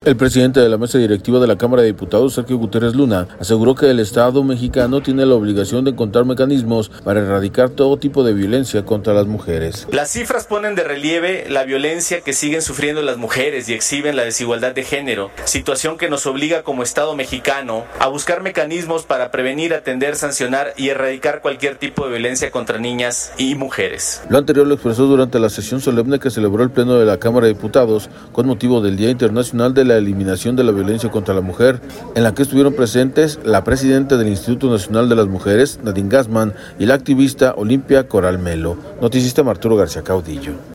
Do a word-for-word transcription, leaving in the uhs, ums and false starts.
El presidente de la mesa directiva de la Cámara de Diputados, Sergio Gutiérrez Luna, aseguró que el Estado mexicano tiene la obligación de encontrar mecanismos para erradicar todo tipo de violencia contra las mujeres. Las cifras ponen de relieve la violencia que siguen sufriendo las mujeres y exhiben la desigualdad de género, situación que nos obliga como Estado mexicano a buscar mecanismos para prevenir, atender, sancionar y erradicar cualquier tipo de violencia contra niñas y mujeres. Lo anterior lo expresó durante la sesión solemne que celebró el Pleno de la Cámara de Diputados con motivo del Día Internacional de la Eliminación de la Violencia contra la Mujer, en la que estuvieron presentes la presidenta del Instituto Nacional de las Mujeres, Nadine Gassman, y la activista Olimpia Coral Melo. Noticista Arturo García Caudillo.